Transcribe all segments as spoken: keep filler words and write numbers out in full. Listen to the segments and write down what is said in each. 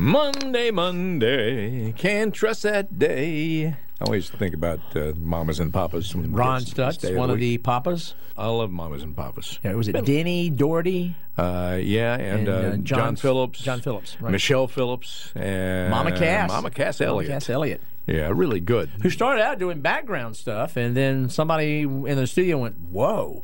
Monday, Monday, can't trust that day. I always think about uh, mamas and papas. When Ron Stutz, one of the papas. I love mamas and papas. Yeah, was it Denny Doherty? Uh, yeah, and, And, uh, uh, John, John- Phillips. John Phillips, right. Michelle Phillips. And Mama Cass. Mama Cass Mama Elliott. Cass Elliott. Yeah, really good. Who started out doing background stuff, and then somebody in the studio went, whoa,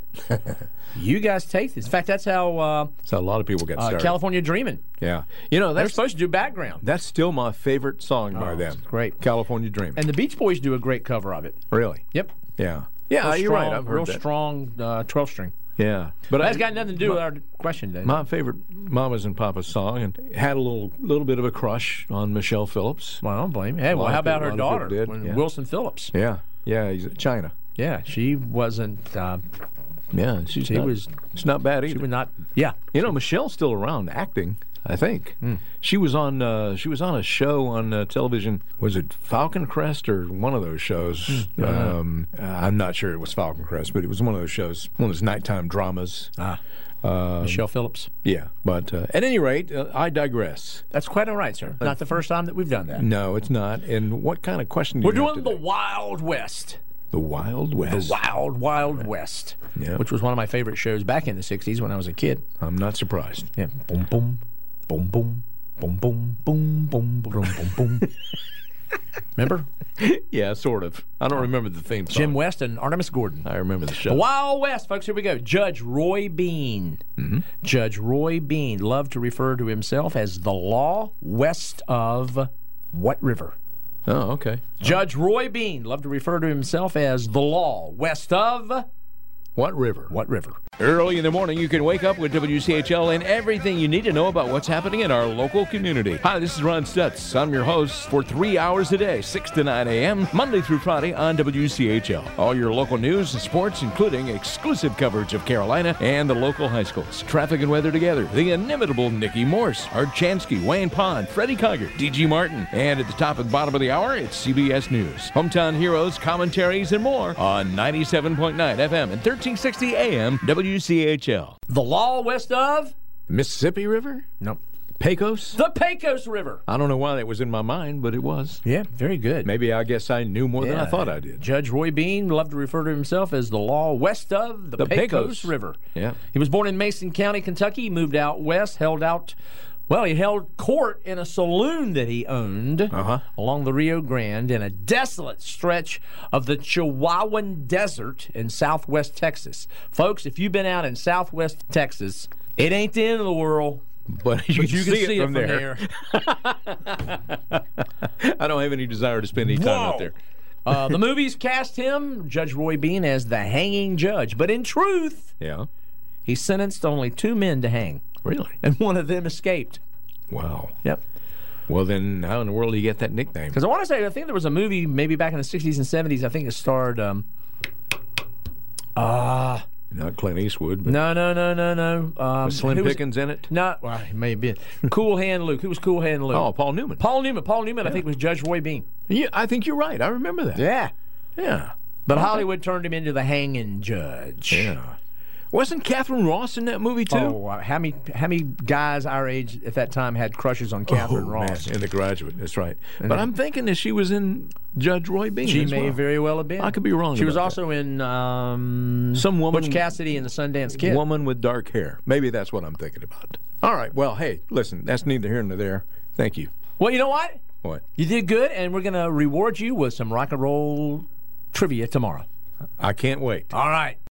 you guys take this. In fact, that's how uh, So a lot of people got uh, started. California Dreamin'. Yeah. You know, They're that's supposed to do background. that's still my favorite song by Oh, them. it's great. California Dreaming. And the Beach Boys do a great cover of it. Really? Yep. Yeah. Yeah, Real you're strong, right. I've heard real that. strong uh, twelve string. Yeah. But That's I- got nothing to do my- with our question, Dave. My favorite Mamas and Papas song, and had a little little bit of a crush on Michelle Phillips. Well, I don't blame you. Hey, well, lot how of about people- her a lot of daughter, people did, when yeah. Wilson Phillips? Yeah, yeah, he's at China. Yeah, she wasn't. Uh, Yeah, she's she not, was. It's not bad She either. was not. Yeah. You know, Michelle's still around acting. I think Hmm. she was on. Uh, she was on a show on uh, television. Was it Falcon Crest or one of those shows? Hmm. Um, uh, I'm not sure it was Falcon Crest, but it was one of those shows, one of those nighttime dramas. Ah. Um, Michelle Phillips. Yeah, but uh, at any rate, uh, I digress. That's quite all right, sir. Not the first time that we've done that. No, it's not. And what kind of question do We're you have doing the today? Wild West. The Wild The West. Wild, Wild West. Yeah. Which was one of my favorite shows back in the sixties when I was a kid. I'm not surprised. Yeah. Boom, boom, boom, boom, boom, boom, boom, boom, boom, boom, boom. Remember? Yeah, sort of. I don't remember the theme song. Jim West and Artemis Gordon. I remember the show. The Wild West, folks. Here we go. Judge Roy Bean. Mm-hmm. Judge Roy Bean loved to refer to himself as the law west of what river? Oh, okay. Judge Roy Bean loved to refer to himself as the law west of What river? what river? Early in the morning, you can wake up with W C H L and everything you need to know about what's happening in our local community. Hi, this is Ron Stutz. I'm your host for three hours a day, six to nine a.m., Monday through Friday on W C H L. All your local news and sports, including exclusive coverage of Carolina and the local high schools. Traffic and weather together. The inimitable Nikki Morse, Art Chansky, Wayne Pond, Freddie Coggart, D G Martin. And at the top and bottom of the hour, it's C B S News. Hometown heroes, commentaries, and more on ninety-seven point nine F M and thirteen sixty A M W C H L. The law west of? Mississippi River? Nope. Pecos? The Pecos River. I don't know why that was in my mind, but it was. Yeah, very good. Maybe I guess I knew more than I Yeah. thought I did. Judge Roy Bean loved to refer to himself as the law west of the, The Pecos, Pecos. River. Yeah. He was born in Mason County, Kentucky. He moved out west, held out, well, he held court in a saloon that he owned Uh-huh. along the Rio Grande in a desolate stretch of the Chihuahuan Desert in southwest Texas. Folks, if you've been out in southwest Texas, it ain't the end of the world. But you, But you can, see, it from, there. there. I don't have any desire to spend any time out Whoa. there. Uh, the movies cast him, Judge Roy Bean, as the hanging judge. But in truth, Yeah. he sentenced only two men to hang, Really? and one of them escaped. Wow. Yep. Well, then how in the world do you get that nickname? Because I want to say, I think there was a movie maybe back in the sixties and seventies. I think it starred. Um, uh, Not Clint Eastwood, but no, no, no, no, no. Um, was Slim who was- Pickens in it? No, well, he may have been. Cool Hand Luke. Who was Cool Hand Luke? Oh, Paul Newman. Paul Newman. Paul Newman, I think, was Judge Roy Bean. Yeah, I think you're right. I remember that. Yeah. Yeah. But Hollywood turned him into the hanging judge. Yeah. Wasn't Catherine Ross in that movie, too? Oh, uh, how many how many guys our age at that time had crushes on Catherine Oh, Ross? man, in The Graduate. That's right. But I'm thinking that she was in Judge Roy Bean She as may well. very well have been. I could be wrong She was about also in um, Some woman- Butch Cassidy and the Sundance Kid. Woman with dark hair. Maybe that's what I'm thinking about. All right. Well, hey, listen, that's neither here nor there. Thank you. Well, you know what? What? You did good, and we're going to reward you with some rock and roll trivia tomorrow. I can't wait. All right.